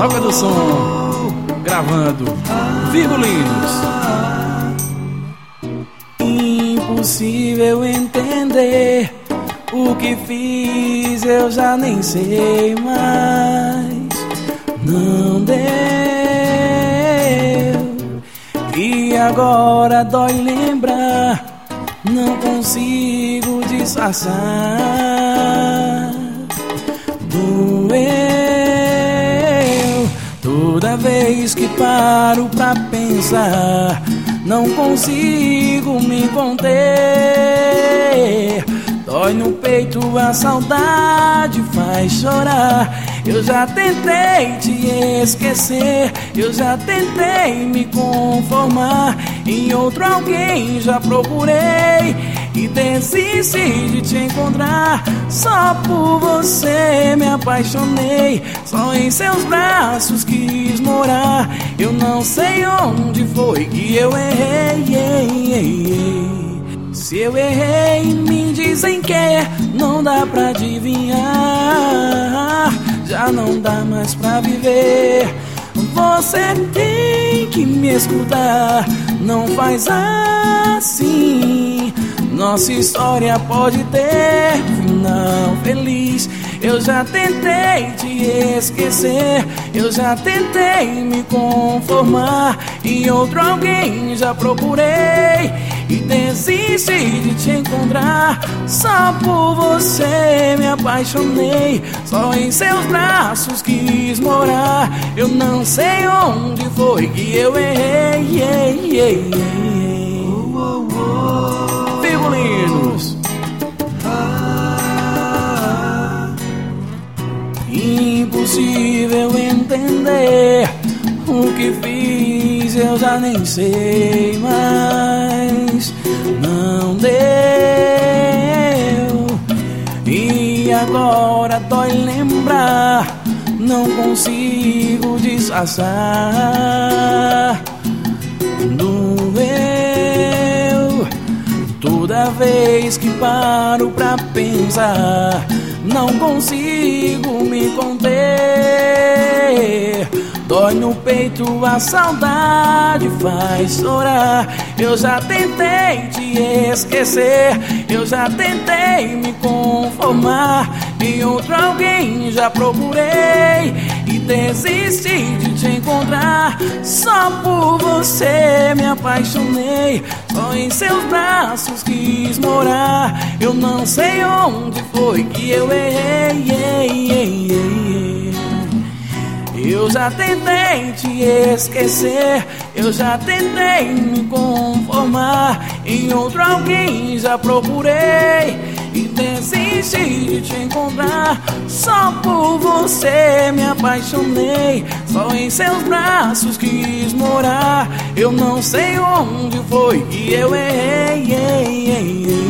Toca do som, gravando Virgulinos. Impossível entender o que fiz, eu já nem sei mais. Não deu, e agora dói lembrar, não consigo disfarçar. Doeu toda vez que paro pra pensar, não consigo me conter. Dói no peito, a saudade faz chorar. Eu já tentei te esquecer, eu já tentei me conformar. Em outro alguém já procurei e desisti de te encontrar. Só por você me apaixonei, só em seus braços quis morar. Eu não sei onde foi que eu errei. Se eu errei, me dizem que não dá pra adivinhar. Já não dá mais pra viver. Você tem que me escutar, não faz assim. Nossa história pode ter final feliz. Eu já tentei te esquecer, eu já tentei me conformar. Em outro alguém já procurei e desisti de te encontrar. Só por você me apaixonei, só em seus braços quis morar. Eu não sei onde foi que eu errei. Virgulinos. Impossível entender o que fiz, eu já nem sei mais. Não deu, e agora dói lembrar, não consigo disfarçar. Doeu toda vez que paro pra pensar, não consigo me conter. Dói no peito, a saudade faz chorar. Eu já tentei te esquecer, eu já tentei me conformar. Em outro alguém já procurei e desisti de te encontrar. Só por você me apaixonei, só em seus braços quis morar. Eu não sei onde foi que eu errei. Eu já tentei te esquecer, eu já tentei me conformar. Em outro alguém já procurei e desisti de te encontrar. Só por você me apaixonei, só em seus braços quis morar. Eu não sei onde foi que eu errei.